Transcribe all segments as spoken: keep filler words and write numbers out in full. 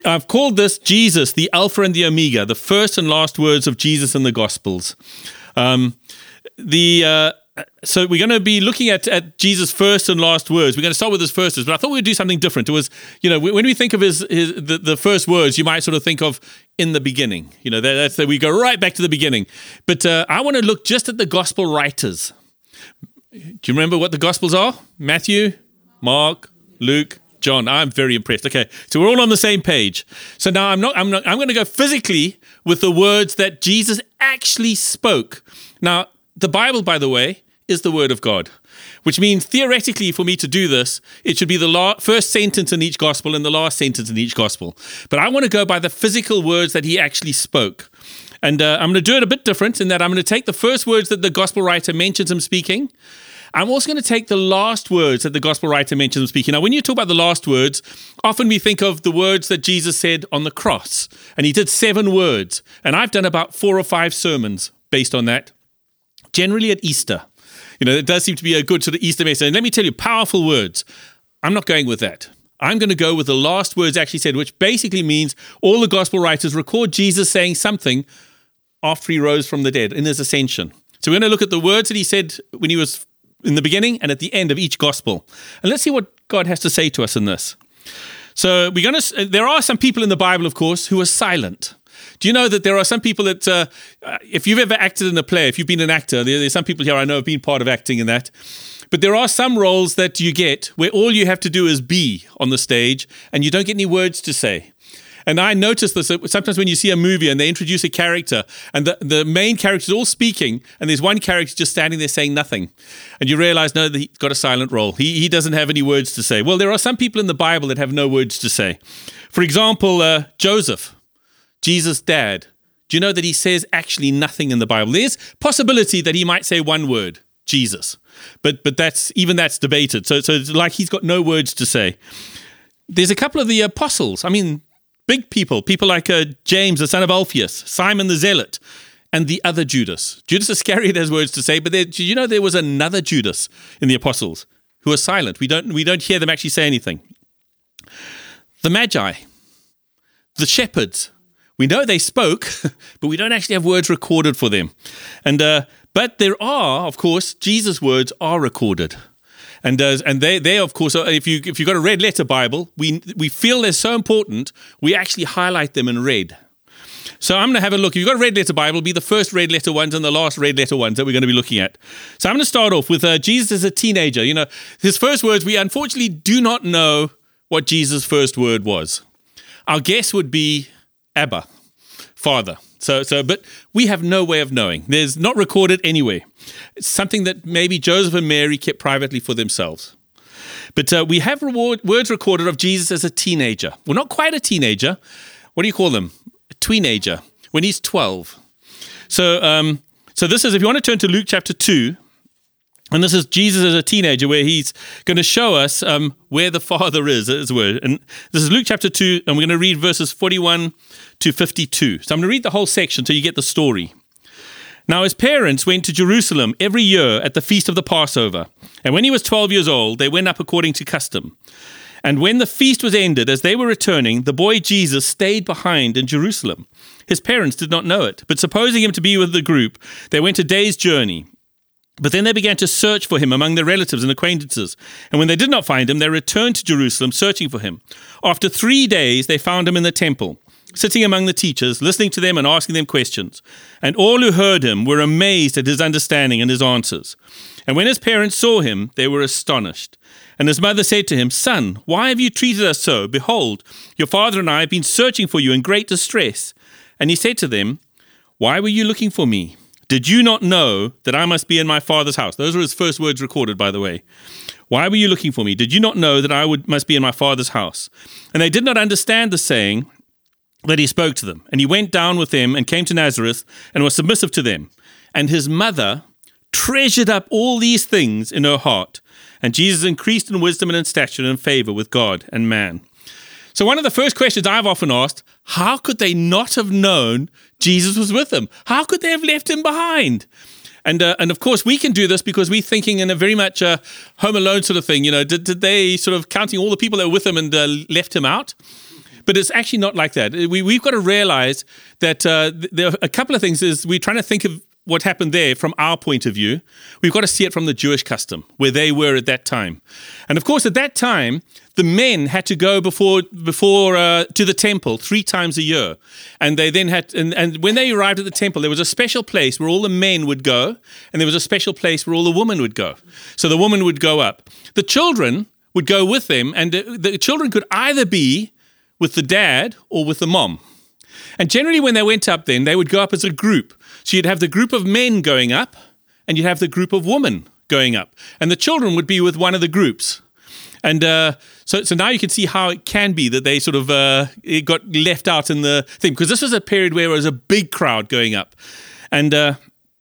I've called this Jesus, the Alpha and the Omega, the first and last words of Jesus in the Gospels. Um, the uh, so we're going to be looking at, at Jesus' first and last words. We're going to start with his first words, but I thought we'd do something different. It was, you know, when we think of his, his the, the first words, you might sort of think of in the beginning. You know, that, that's that we go right back to the beginning. But uh, I want to look just at the Gospel writers. Do you remember what the Gospels are? Matthew, Mark, Luke, John. I'm very impressed. Okay, so we're all on the same page. So now I'm not. I'm not. I'm going to go physically with the words that Jesus actually spoke. Now, the Bible, by the way, is the Word of God, which means theoretically, for me to do this, it should be the la- first sentence in each Gospel and the last sentence in each Gospel. But I want to go by the physical words that he actually spoke. And uh, I'm going to do it a bit different in that I'm going to take the first words that the Gospel writer mentions him speaking. I'm also going to take the last words that the Gospel writer mentions him speaking. Now, when you talk about the last words, often we think of the words that Jesus said on the cross. And he did seven words. And I've done about four or five sermons based on that, generally at Easter. You know, it does seem to be a good sort of Easter message. And let me tell you, powerful words. I'm not going with that. I'm going to go with the last words actually said, which basically means all the Gospel writers record Jesus saying something after he rose from the dead in his ascension. So we're going to look at the words that he said when he was in the beginning and at the end of each Gospel. And let's see what God has to say to us in this. So we're going to. There are some people in the Bible, of course, who are silent. Do you know that there are some people that, uh, if you've ever acted in a play, if you've been an actor, there, there's some people here I know have been part of acting in that. But there are some roles that you get where all you have to do is be on the stage and you don't get any words to say. And I notice this sometimes when you see a movie and they introduce a character and the, the main character is all speaking and there's one character just standing there saying nothing. And you realize, no, he's got a silent role. He, he doesn't have any words to say. Well, there are some people in the Bible that have no words to say. For example, uh, Joseph, Jesus' dad. Do you know that he says actually nothing in the Bible? There's possibility that he might say one word, Jesus. But but that's even that's debated. So, so it's like he's got no words to say. There's a couple of the apostles. I mean, big people, people like uh, James, the son of Alphaeus, Simon the Zealot, and the other Judas. Judas Iscariot has words to say, but there, do you know there was another Judas in the apostles who are silent? We don't we don't hear them actually say anything. The Magi, the shepherds, we know they spoke, but we don't actually have words recorded for them. And uh, but there are, of course, Jesus' words are recorded. And uh, and they they of course, if you if you've got a red letter Bible, we we feel they're so important, we actually highlight them in red. So I'm going to have a look. If you've got a red letter Bible, it'll be the first red letter ones and the last red letter ones that we're going to be looking at. So I'm going to start off with uh, Jesus as a teenager. You know, his first words, we unfortunately do not know what Jesus' first word was. Our guess would be Abba, Father. So, so, but we have no way of knowing. There's not recorded anywhere. It's something that maybe Joseph and Mary kept privately for themselves. But uh, we have reward, words recorded of Jesus as a teenager. Well, not quite a teenager. What do you call them? A tweenager, when he's twelve. So, um, so this is, if you want to turn to Luke chapter two, and this is Jesus as a teenager, where he's going to show us um, where the Father is, as it were. And this is Luke chapter two, and we're going to read verses forty-one to fifty-two. So I'm going to read the whole section so you get the story. Now his parents went to Jerusalem every year at the feast of the Passover. And when he was twelve years old, they went up according to custom. And when the feast was ended, as they were returning, the boy Jesus stayed behind in Jerusalem. His parents did not know it, but supposing him to be with the group, they went a day's journey. But then they began to search for him among their relatives and acquaintances. And when they did not find him, they returned to Jerusalem searching for him. After three days, they found him in the temple, sitting among the teachers, listening to them and asking them questions. And all who heard him were amazed at his understanding and his answers. And when his parents saw him, they were astonished. And his mother said to him, "Son, why have you treated us so? Behold, your father and I have been searching for you in great distress." And he said to them, "Why were you looking for me? Did you not know that I must be in my Father's house?" Those were his first words recorded, by the way. "Why were you looking for me? Did you not know that I would must be in my Father's house?" And they did not understand the saying that he spoke to them. And he went down with them and came to Nazareth and was submissive to them. And his mother treasured up all these things in her heart. And Jesus increased in wisdom and in stature and in favor with God and man. So one of the first questions I've often asked, how could they not have known Jesus was with them? How could they have left him behind? And uh, and of course, we can do this because we're thinking in a very much uh, Home Alone sort of thing. You know, did, did they sort of counting all the people that were with him and uh, left him out? but it's actually not like that. We, we've got to realize that uh, there are a couple of things. Is we're trying to think of what happened there from our point of view. We've got to see it from the Jewish custom, where they were at that time. And of course, at that time, the men had to go before before uh, to the temple three times a year. And they then had, and, and when they arrived at the temple, there was a special place where all the men would go, and there was a special place where all the women would go. So the woman would go up. The children would go with them, and the, the children could either be with the dad or with the mom. And generally when they went up then, they would go up as a group. So you'd have the group of men going up, and you'd have the group of women going up. And the children would be with one of the groups. And uh, so so now you can see how it can be that they sort of uh, it got left out in the thing. Because this was a period where there was a big crowd going up. And uh,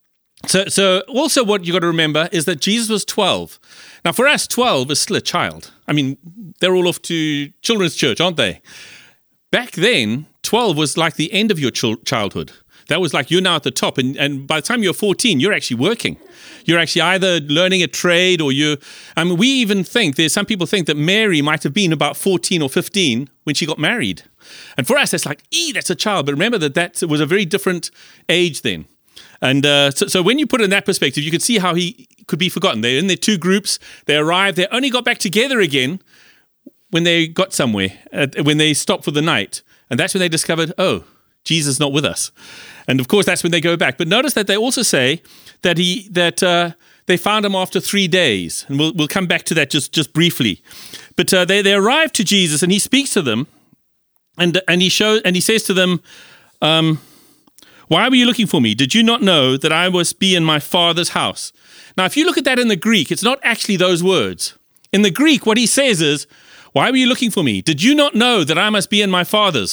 so, so also what you got to remember is that Jesus was twelve. Now for us, twelve is still a child. I mean, they're all off to children's church, aren't they? Back then, twelve was like the end of your ch- childhood. That was like you're now at the top. And, and by the time you're fourteen, you're actually working. You're actually either learning a trade or you. I mean, we even think, there's some people think that Mary might have been about fourteen or fifteen when she got married. And for us, that's like, ee, that's a child. But remember that that was a very different age then. And uh, so, so when you put it in that perspective, you can see how he could be forgotten. They're in their two groups. They arrived. They only got back together again when they got somewhere, uh, when they stopped for the night. And that's when they discovered, oh, Jesus is not with us. And of course, that's when they go back. But notice that they also say that he that uh, they found him after three days. And we'll we'll come back to that just, just briefly. But uh, they, they arrive to Jesus, and he speaks to them, and and he shows and he says to them, um, "Why were you looking for me? Did you not know that I must be in my Father's house?" Now, if you look at that in the Greek, it's not actually those words. In the Greek, what he says is, "Why were you looking for me? Did you not know that I must be in my Father's?"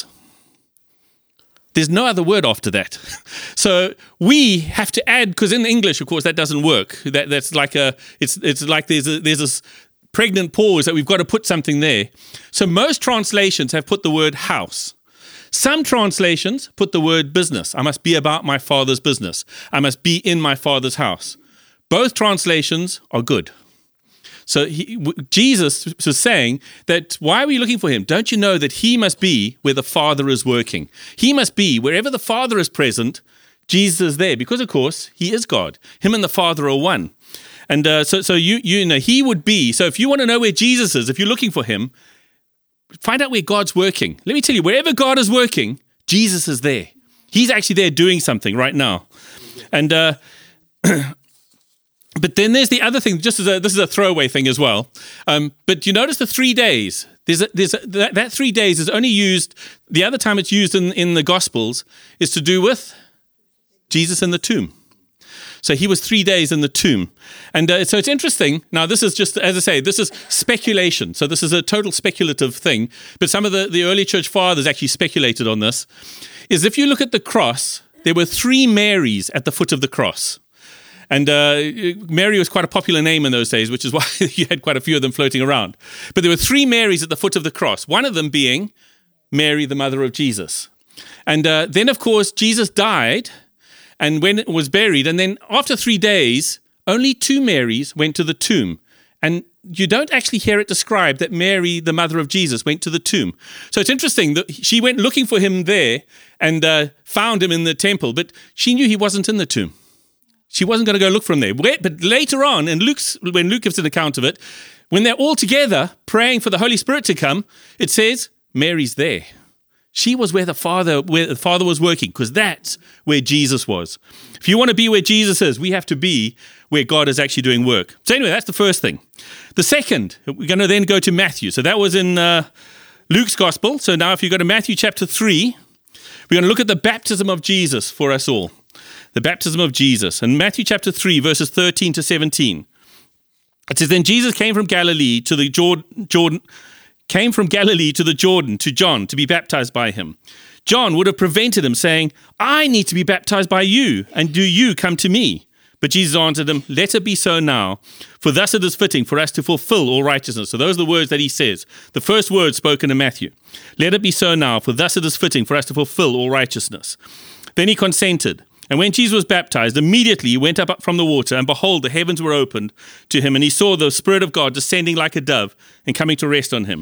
There's no other word after that. So we have to add, because in English, of course, that doesn't work. That that's like a it's it's like there's a, there's this pregnant pause that we've got to put something there. So most translations have put the word house. Some translations put the word business. I must be about my Father's business. I must be in my Father's house. Both translations are good. So he, w- Jesus was saying that, why are we looking for him? Don't you know that he must be where the Father is working? He must be wherever the Father is present, Jesus is there. Because, of course, he is God. Him and the Father are one. And uh, so so you, you know, he would be. So if you want to know where Jesus is, if you're looking for him, find out where God's working. Let me tell you, wherever God is working, Jesus is there. He's actually there doing something right now. And uh But then there's the other thing, just as a, this is a throwaway thing as well. Um, but you notice the three days. There's a, there's a, that, that three days is only used, the other time it's used in, in the Gospels is to do with Jesus in the tomb. So he was three days in the tomb. And uh, so it's interesting. Now, this is just, as I say, this is speculation. So this is a total speculative thing. But some of the, the early church fathers actually speculated on this. Is if you look at the cross, there were three Marys at the foot of the cross. And uh, Mary was quite a popular name in those days, which is why you had quite a few of them floating around. But there were three Marys at the foot of the cross, one of them being Mary, the mother of Jesus. And uh, then, of course, Jesus died and when it was buried. And then after three days, only two Marys went to the tomb. And you don't actually hear it described that Mary, the mother of Jesus, went to the tomb. So it's interesting that she went looking for him there and uh, found him in the temple, but she knew he wasn't in the tomb. She wasn't going to go look from there. But later on, and Luke's, when Luke gives an account of it, when they're all together praying for the Holy Spirit to come, it says, Mary's there. She was where the Father, where the Father was working, because that's where Jesus was. If you want to be where Jesus is, we have to be where God is actually doing work. So anyway, that's the first thing. The second, we're going to then go to Matthew. So that was in uh, Luke's Gospel. So now if you go to Matthew chapter three, we're going to look at the baptism of Jesus for us all. The baptism of Jesus. And Matthew chapter three, verses thirteen to seventeen. It says, then Jesus came from Galilee to the Jordan, Jordan, came from Galilee to the Jordan to John to be baptized by him. John would have prevented him, saying, I need to be baptized by you, and do you come to me? But Jesus answered him, let it be so now, for thus it is fitting for us to fulfill all righteousness. So those are the words that he says. The first word spoken in Matthew. Let it be so now, for thus it is fitting for us to fulfill all righteousness. Then he consented. And when Jesus was baptized, immediately he went up from the water, and behold, the heavens were opened to him, and he saw the Spirit of God descending like a dove and coming to rest on him.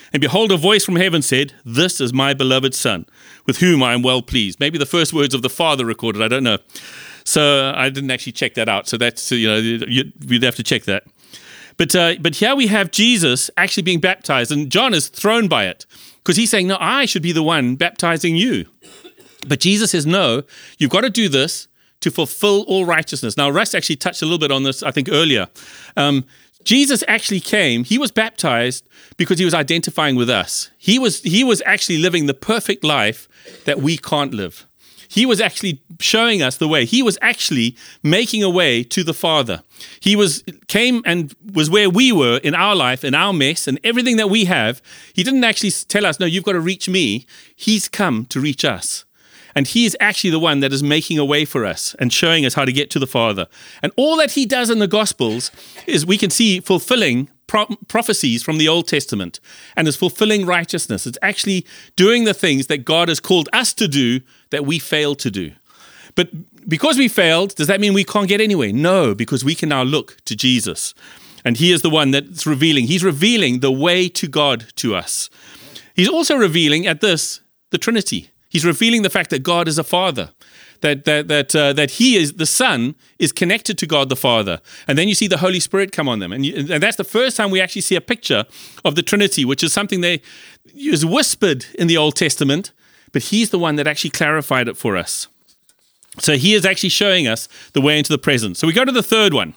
And behold, a voice from heaven said, "This is my beloved Son, with whom I am well pleased." Maybe the first words of the Father recorded, I don't know. So I didn't actually check that out. So that's, you know, you'd have to check that. But uh, but here we have Jesus actually being baptized, and John is thrown by it because he's saying, no, I should be the one baptizing you. But Jesus says, no, you've got to do this to fulfill all righteousness. Now, Russ actually touched a little bit on this, I think, earlier. Um, Jesus actually came, he was baptized because he was identifying with us. He was, he was actually living the perfect life that we can't live. He was actually showing us the way. He was actually making a way to the Father. He was came and was where we were in our life, in our mess, and everything that we have. He didn't actually tell us, no, you've got to reach me. He's come to reach us. And he is actually the one that is making a way for us and showing us how to get to the Father. And all that he does in the Gospels is we can see fulfilling Pro- prophecies from the Old Testament, and is fulfilling righteousness. It's actually doing the things that God has called us to do that we failed to do. But because we failed, does that mean we can't get anywhere? No, because we can now look to Jesus. And he is the one that's revealing. He's revealing the way to God to us. He's also revealing at this, the Trinity. He's revealing the fact that God is a Father. That that that uh, that he is the Son is connected to God the Father, and then you see the Holy Spirit come on them, and, you, and that's the first time we actually see a picture of the Trinity, which is something that is whispered in the Old Testament, but he's the one that actually clarified it for us. So he is actually showing us the way into the present. So we go to the third one,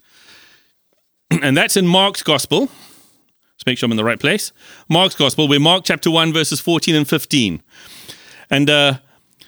and that's in Mark's Gospel. Let's make sure I'm in the right place. Mark's Gospel, we're Mark chapter one, verses fourteen and fifteen, and. Uh,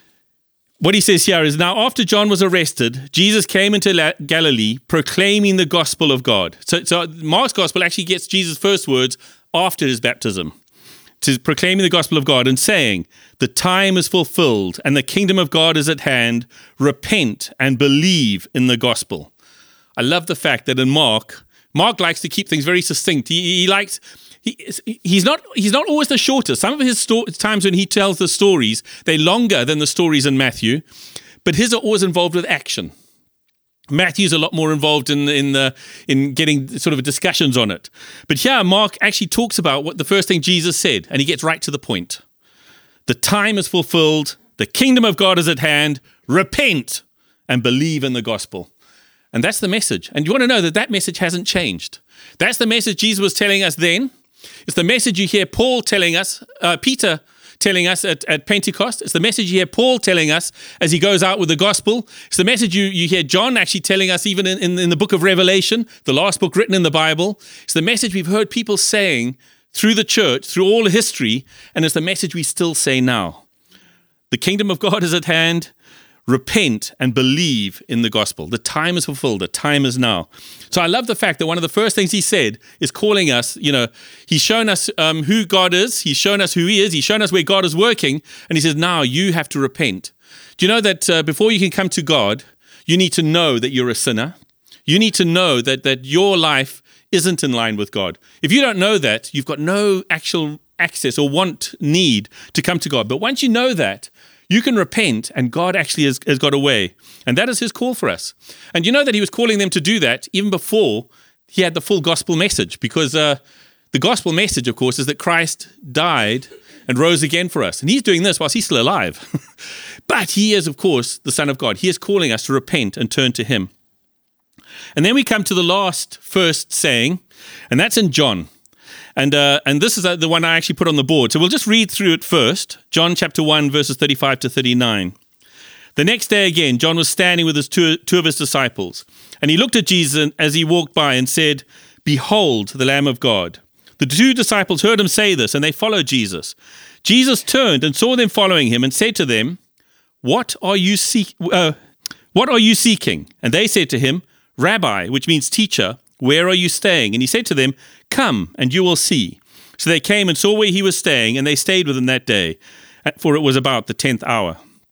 What he says here is, now after John was arrested, Jesus came into La- Galilee proclaiming the gospel of God. So, so Mark's gospel actually gets Jesus' first words after his baptism, to proclaiming the gospel of God and saying, the time is fulfilled and the kingdom of God is at hand. Repent and believe in the gospel. I love the fact that in Mark, Mark likes to keep things very succinct. He, he likes... He, he's not he's not always the shortest. Some of his sto- times when he tells the stories, they're longer than the stories in Matthew, but his are always involved with action. Matthew's a lot more involved in in the in getting sort of discussions on it. But here, Mark actually talks about what the first thing Jesus said, and he gets right to the point. The time is fulfilled, the kingdom of God is at hand, repent and believe in the gospel. And that's the message. And you want to know that that message hasn't changed. That's the message Jesus was telling us then. It's the message you hear Paul telling us, uh, Peter telling us at, at Pentecost. It's the message you hear Paul telling us as he goes out with the gospel. It's the message you, you hear John actually telling us even in, in, in the book of Revelation, the last book written in the Bible. It's the message we've heard people saying through the church, through all history, and it's the message we still say now. The kingdom of God is at hand. Repent and believe in the gospel. The time is fulfilled. The time is now. So I love the fact that one of the first things he said is calling us, you know, he's shown us um, who God is. He's shown us who he is. He's shown us where God is working. And he says, now you have to repent. Do you know that uh, before you can come to God, you need to know that you're a sinner. You need to know that that your life isn't in line with God. If you don't know that, you've got no actual access or want, need to come to God. But once you know that, you can repent, and God actually has, has got a way. And that is his call for us. And you know that he was calling them to do that even before he had the full gospel message, because uh, the gospel message, of course, is that Christ died and rose again for us. And he's doing this whilst he's still alive. But he is, of course, the Son of God. He is calling us to repent and turn to him. And then we come to the last first saying, and that's in John. And uh, and this is uh, the one I actually put on the board. So we'll just read through it first. John chapter one, verses thirty-five to thirty-nine. The next day again, John was standing with his two, two of his disciples. And he looked at Jesus as he walked by and said, behold, the Lamb of God. The two disciples heard him say this, and they followed Jesus. Jesus turned and saw them following him and said to them, What are you seek? Uh, what are you seeking? And they said to him, Rabbi, which means teacher, where are you staying? And he said to them, Come, and you will see. So they came and saw where he was staying, and they stayed with him that day, for it was about the tenth hour.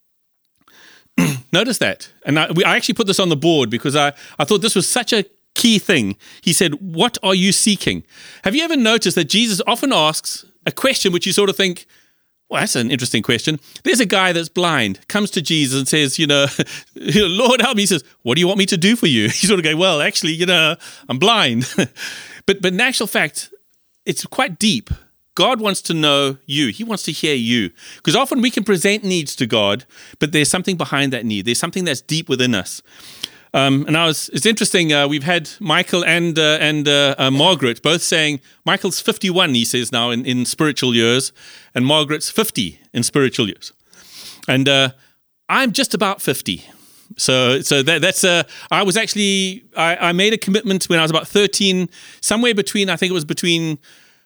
Notice that. And I, we, I actually put this on the board because I, I thought this was such a key thing. He said, what are you seeking? Have you ever noticed that Jesus often asks a question which you sort of think, well, that's an interesting question. There's a guy that's blind, comes to Jesus and says, you know, Lord, help me. He says, what do you want me to do for you? He sort of go, well, actually, you know, I'm blind. but but in actual fact, it's quite deep. God wants to know you. He wants to hear you. Because often we can present needs to God, but there's something behind that need. There's something that's deep within us. Um, and I was, it's interesting, uh, we've had Michael and uh, and uh, uh, Margaret both saying, Michael's fifty-one, he says now, in, in spiritual years, and Margaret's fifty in spiritual years. And uh, I'm just about fifty. So so that, that's, uh, I was actually, I, I made a commitment when I was about thirteen, somewhere between, I think it was between,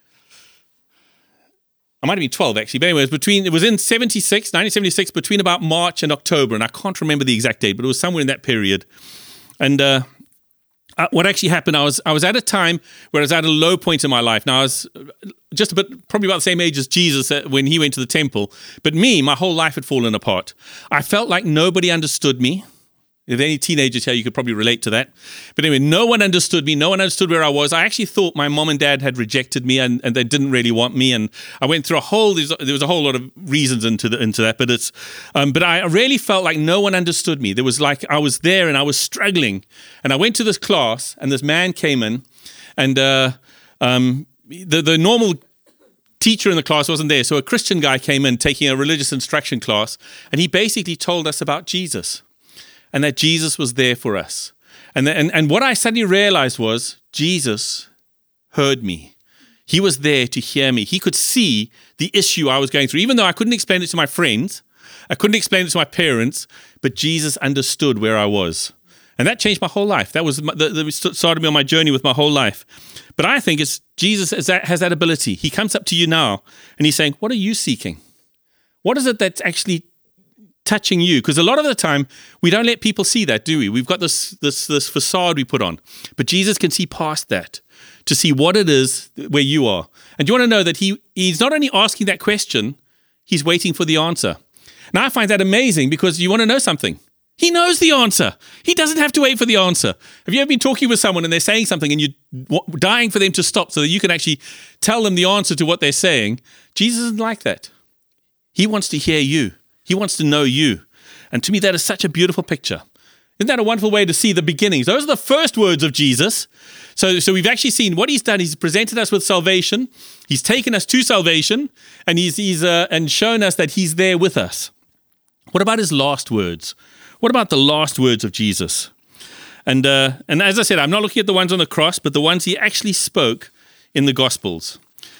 I might have been twelve actually, but anyway, it was between, it was in seventy-six, nineteen seventy-six, between about March and October, and I can't remember the exact date, but it was somewhere in that period. And uh, uh, what actually happened, I was I was at a time where I was at a low point in my life. Now, I was just a bit, probably about the same age as Jesus when he went to the temple, but me, my whole life had fallen apart. I felt like nobody understood me. If any teenagers here, you could probably relate to that. But anyway, no one understood me. No one understood where I was. I actually thought my mom and dad had rejected me and, and they didn't really want me. And I went through a whole, there was a whole lot of reasons into the, into that. But it's, um, but I really felt like no one understood me. There was like, I was there and I was struggling. And I went to this class and this man came in and uh, um, the, the normal teacher in the class wasn't there. So a Christian guy came in taking a religious instruction class. And he basically told us about Jesus. And that Jesus was there for us. And, the, and and what I suddenly realized was Jesus heard me. He was there to hear me. He could see the issue I was going through. Even though I couldn't explain it to my friends, I couldn't explain it to my parents, but Jesus understood where I was. And that changed my whole life. That was the, the, started me on my journey with my whole life. But I think it's Jesus has that, has that ability. He comes up to you now and he's saying, what are you seeking? What is it that's actually touching you? Because a lot of the time we don't let people see that, do we? We've got this this this facade we put on, but Jesus can see past that to see what it is where you are. And do you want to know that he he's not only asking that question, he's waiting for the answer. Now I find that amazing because you want to know something. He knows the answer. He doesn't have to wait for the answer. Have you ever been talking with someone and they're saying something and you're dying for them to stop so that you can actually tell them the answer to what they're saying? Jesus isn't like that. He wants to hear you. He wants to know you. And to me, that is such a beautiful picture. Isn't that a wonderful way to see the beginnings? Those are the first words of Jesus. So, so we've actually seen what he's done. He's presented us with salvation. He's taken us to salvation, and he's, he's uh, and shown us that he's there with us. What about his last words? What about the last words of Jesus? And uh, and as I said, I'm not looking at the ones on the cross, but the ones he actually spoke in the Gospels.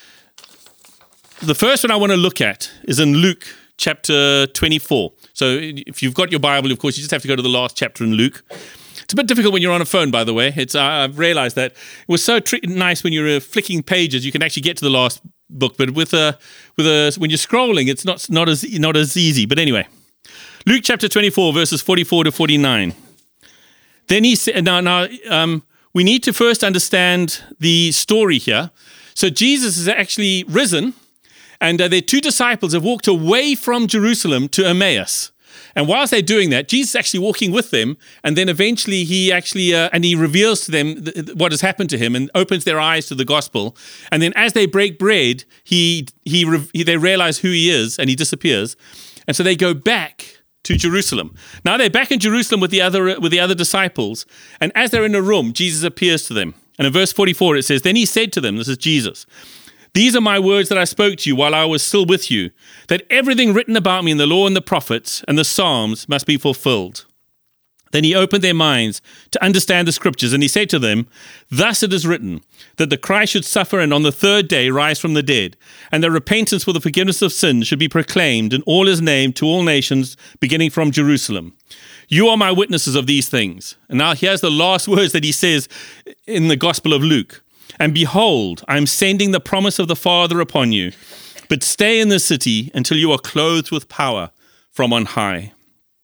The first one I want to look at is in Luke chapter twenty-four. So if you've got your Bible, of course, you just have to go to the last chapter in Luke. It's a bit difficult when you're on a phone, by the way. It's uh, I've realized that it was so tri- nice when you're uh, flicking pages, you can actually get to the last book. But with a with a when you're scrolling, it's not not as not as easy. But anyway, Luke chapter twenty-four, verses forty-four to forty-nine. Then he said, now now um, we need to first understand the story here. So Jesus is actually risen. And uh, their two disciples have walked away from Jerusalem to Emmaus. And whilst they're doing that, Jesus is actually walking with them. And then eventually he actually, uh, and he reveals to them th- th- what has happened to him and opens their eyes to the gospel. And then as they break bread, he, he, re- he they realize who he is and he disappears. And so they go back to Jerusalem. Now they're back in Jerusalem with the other, with the other disciples. And as they're in a room, Jesus appears to them. And in verse forty-four, it says, then he said to them, this is Jesus, these are my words that I spoke to you while I was still with you, that everything written about me in the law and the prophets and the Psalms must be fulfilled. Then he opened their minds to understand the scriptures, and he said to them, thus it is written, that the Christ should suffer and on the third day rise from the dead, and that repentance for the forgiveness of sins should be proclaimed in all his name to all nations, beginning from Jerusalem. You are my witnesses of these things. And now here's the last words that he says in the Gospel of Luke. And behold, I am sending the promise of the Father upon you, but stay in the city until you are clothed with power from on high.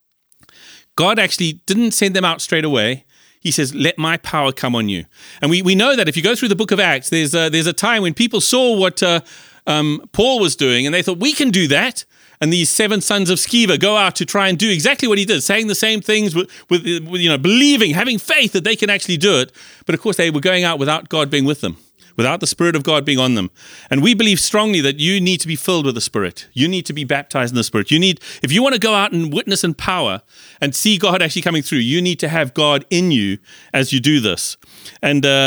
God actually didn't send them out straight away. He says, let my power come on you. And we, we know that if you go through the book of Acts, there's a, there's a time when people saw what uh, um, Paul was doing, and they thought, we can do that. And these seven sons of Sceva go out to try and do exactly what he did, saying the same things with, with, with, you know, believing, having faith that they can actually do it. But of course, they were going out without God being with them, without the Spirit of God being on them. And we believe strongly that you need to be filled with the Spirit. You need to be baptized in the Spirit. You need, if you want to go out and witness in power and see God actually coming through, you need to have God in you as you do this. And uh,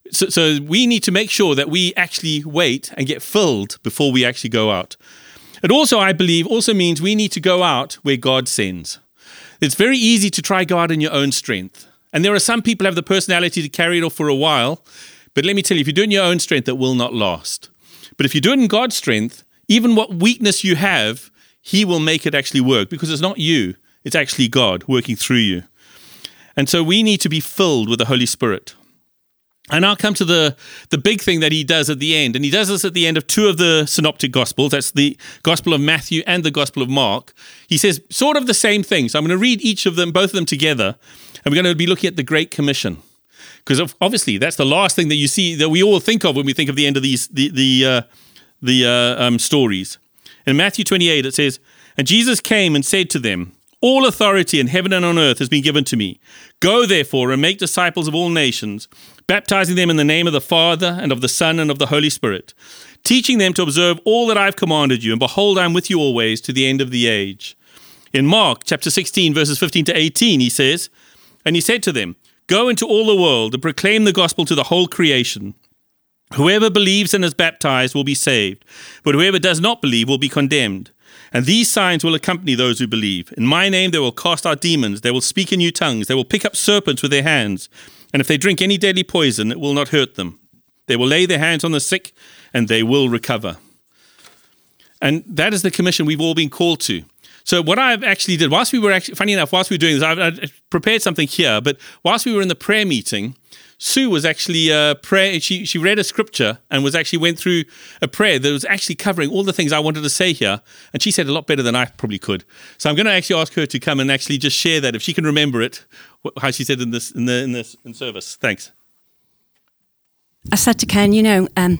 So, so we need to make sure that we actually wait and get filled before we actually go out. It also, I believe, also means we need to go out where God sends. It's very easy to try go out in your own strength. And there are some people who have the personality to carry it off for a while. But let me tell you, if you do it in your own strength, it will not last. But if you do it in God's strength, even what weakness you have, he will make it actually work, because it's not you. It's actually God working through you. And so we need to be filled with the Holy Spirit. And I'll come to the, the big thing that he does at the end. And he does this at the end of two of the synoptic gospels. That's the Gospel of Matthew and the Gospel of Mark. He says sort of the same thing. So I'm going to read each of them, both of them together. And we're going to be looking at the Great Commission. Because obviously that's the last thing that you see, that we all think of when we think of the end of these the the uh, the uh, um, stories. In Matthew twenty-eight, it says, "And Jesus came and said to them, 'All authority in heaven and on earth has been given to me. Go therefore and make disciples of all nations, baptizing them in the name of the Father and of the Son and of the Holy Spirit, teaching them to observe all that I have commanded you. And behold, I am with you always to the end of the age.'" In Mark chapter sixteen, verses fifteen to eighteen, he says, "And he said to them, 'Go into all the world and proclaim the gospel to the whole creation. Whoever believes and is baptized will be saved, but whoever does not believe will be condemned. And these signs will accompany those who believe. In my name they will cast out demons, they will speak in new tongues, they will pick up serpents with their hands, and if they drink any deadly poison, it will not hurt them. They will lay their hands on the sick, and they will recover.'" And that is the commission we've all been called to. So what I've actually did, whilst we were actually, funny enough, whilst we were doing this, I've, I prepared something here, but whilst we were in the prayer meeting, Sue was actually uh, prayer. She she read a scripture and was actually went through a prayer that was actually covering all the things I wanted to say here, and she said a lot better than I probably could. So I'm going to actually ask her to come and actually just share that, if she can remember it, how she said in this in the in this in service. Thanks. I said to Ken, you know, um,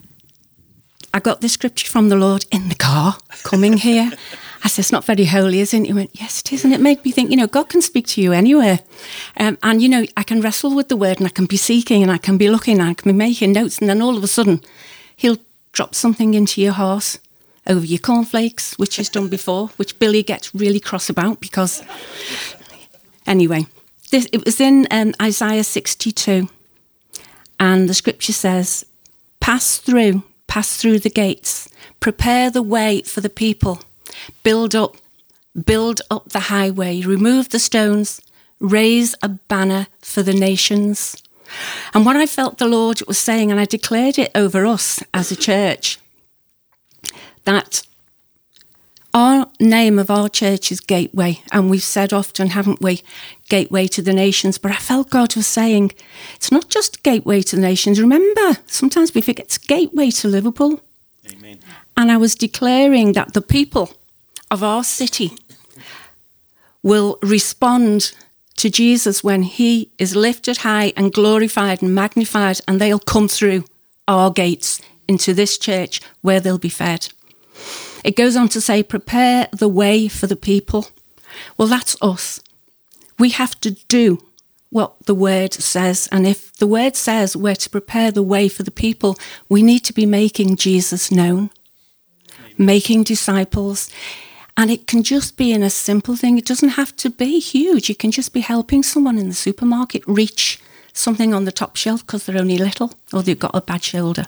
I got this scripture from the Lord in the car coming here. I said, "It's not very holy, is it?" He went, "Yes, it is." And it made me think, you know, God can speak to you anywhere. Um, and, you know, I can wrestle with the word, and I can be seeking, and I can be looking, and I can be making notes. And then all of a sudden, he'll drop something into your heart over your cornflakes, which he's done before, which Billy gets really cross about because... Anyway, this, it was in um, Isaiah sixty-two. And the scripture says, "Pass through, pass through the gates, prepare the way for the people. Build up, build up the highway, remove the stones, raise a banner for the nations." And what I felt the Lord was saying, and I declared it over us as a church, that our name of our church is Gateway, and we've said often, haven't we, Gateway to the nations. But I felt God was saying, it's not just Gateway to the nations. Remember, sometimes we forget it's Gateway to Liverpool. Amen. And I was declaring that the people of our city will respond to Jesus when he is lifted high and glorified and magnified, and they'll come through our gates into this church where they'll be fed. It goes on to say, prepare the way for the people. Well, that's us. We have to do what the word says. And if the word says we're to prepare the way for the people, we need to be making Jesus known, making disciples. And it can just be in a simple thing. It doesn't have to be huge. You can just be helping someone in the supermarket reach something on the top shelf because they're only little or they've got a bad shoulder.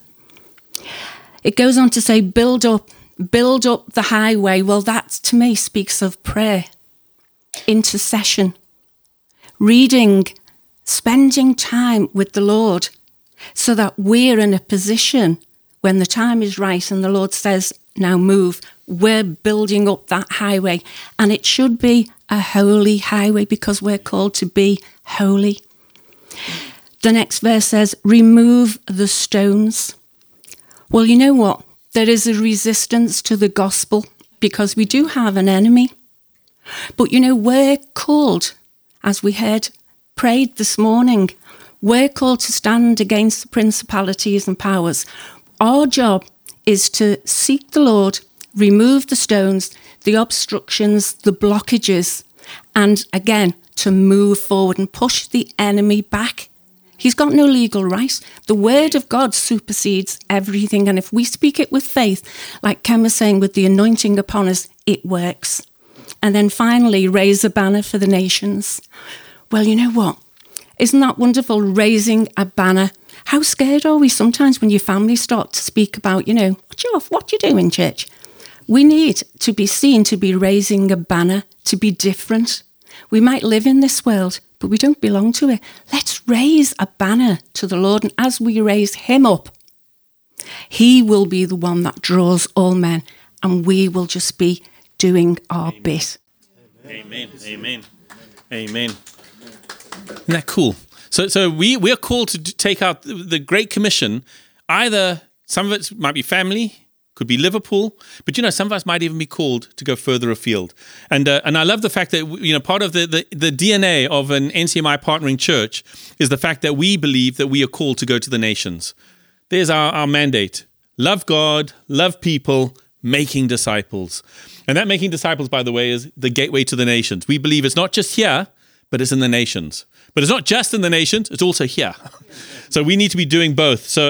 It goes on to say, build up, build up the highway. Well, that to me speaks of prayer, intercession, reading, spending time with the Lord so that we're in a position when the time is right and the Lord says, now move, we're building up that highway. And it should be a holy highway because we're called to be holy. The next verse says, remove the stones. Well, you know what? There is a resistance to the gospel because we do have an enemy. But, you know, we're called, as we heard prayed this morning, we're called to stand against the principalities and powers. Our job is to seek the Lord, remove the stones, the obstructions, the blockages, and again, to move forward and push the enemy back. He's got no legal right. The word of God supersedes everything. And if we speak it with faith, like Ken was saying, with the anointing upon us, it works. And then finally, raise a banner for the nations. Well, you know what? Isn't that wonderful, raising a banner? How scared are we sometimes when your family start to speak about, you know, what you what you do in church? We need to be seen to be raising a banner, to be different. We might live in this world, but we don't belong to it. Let's raise a banner to the Lord, and as we raise him up, he will be the one that draws all men, and we will just be doing our Amen. bit. Amen. Amen. Amen. Isn't that cool? So, so we we are called to take out the Great Commission. Either some of it might be family, could be Liverpool, but you know, some of us might even be called to go further afield. And uh, and I love the fact that, you know, part of the, the the D N A of an N C M I partnering church is the fact that we believe that we are called to go to the nations. There's our, our mandate: love God, love people, making disciples. And that making disciples, by the way, is the gateway to the nations. We believe it's not just here, but it's in the nations. But it's not just in the nations, it's also here. So we need to be doing both. So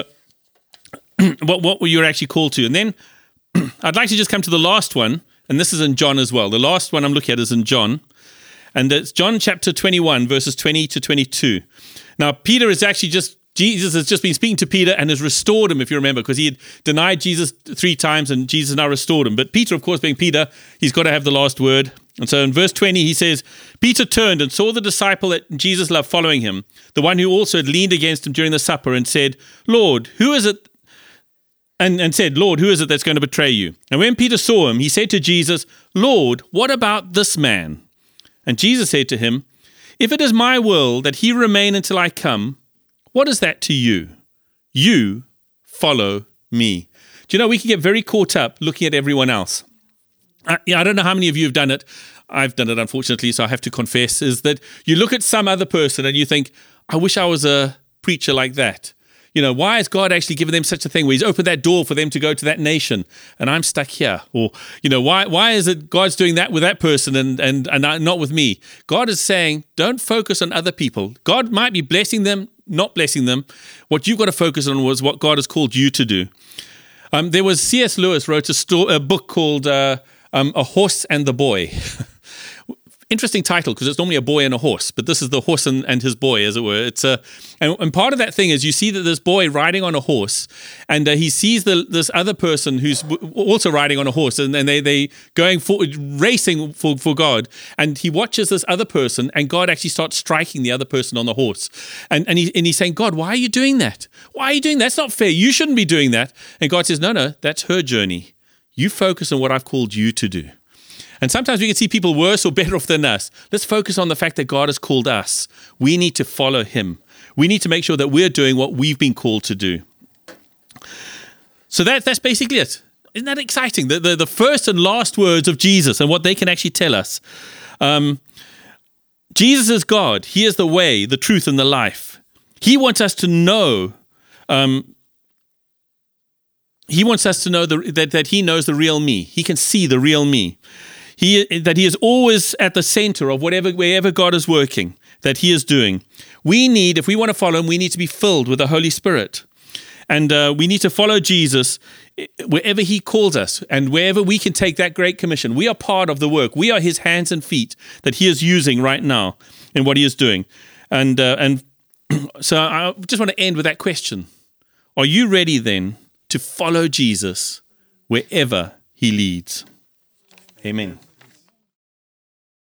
what what were you actually called to? And then I'd like to just come to the last one, and this is in John as well. The last one I'm looking at is in John. And it's John chapter twenty-one, verses twenty to twenty-two. Now, Peter is actually just, Jesus has just been speaking to Peter and has restored him, if you remember, because he had denied Jesus three times and Jesus now restored him. But Peter, of course, being Peter, he's got to have the last word. And so in verse twenty, he says, Peter turned and saw the disciple that Jesus loved following him, the one who also had leaned against him during the supper, and said, Lord, who is it? And, and said, Lord, who is it that's going to betray you? And when Peter saw him, he said to Jesus, Lord, what about this man? And Jesus said to him, if it is my will that he remain until I come, what is that to you? You follow me. Do you know, we can get very caught up looking at everyone else. I, I don't know how many of you have done it. I've done it, unfortunately, so I have to confess, is that you look at some other person and you think, I wish I was a preacher like that. You know, why has God actually given them such a thing where he's opened that door for them to go to that nation and I'm stuck here? Or, you know, why why is it God's doing that with that person and, and, and not with me? God is saying, don't focus on other people. God might be blessing them, not blessing them. What you've got to focus on was what God has called you to do. Um, there was C S Lewis wrote a, sto- a book called uh, um, A Horse and the Boy. Interesting title, because it's normally a boy and a horse, but this is the horse and, and his boy, as it were. It's a, and, and part of that thing is you see that this boy riding on a horse, and uh, he sees the, this other person who's w- also riding on a horse, and, and they they going for racing for, for God, and he watches this other person, and God actually starts striking the other person on the horse, and and, he, and he's saying, God, why are you doing that? Why are you doing that? That's not fair. You shouldn't be doing that. And God says, no, no, that's her journey. You focus on what I've called you to do. And sometimes we can see people worse or better off than us. Let's focus on the fact that God has called us. We need to follow him. We need to make sure that we're doing what we've been called to do. So that, that's basically it. Isn't that exciting? The, the, the first and last words of Jesus and what they can actually tell us. Um, Jesus is God. He is the way, the truth, and the life. He wants us to know um, He wants us to know the, that, that he knows the real me. He can see the real me. He, that he is always at the center of whatever, wherever God is working, that he is doing. We need, if we want to follow him, we need to be filled with the Holy Spirit. And uh, we need to follow Jesus wherever he calls us and wherever we can take that great commission. We are part of the work. We are his hands and feet that he is using right now in what he is doing. And, uh, and so I just want to end with that question. Are you ready then to follow Jesus wherever he leads? Amen.